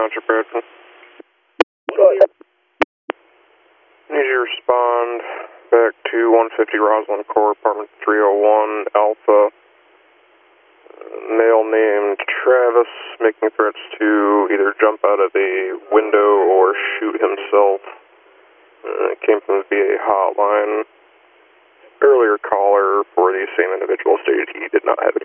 Roger, Bradford. Need you to respond back to 150 Rosalind Court, apartment 301, Alpha. Male named Travis, making threats to either jump out of a window or shoot himself. It came from the VA hotline. Earlier caller for the same individual stated he did not have any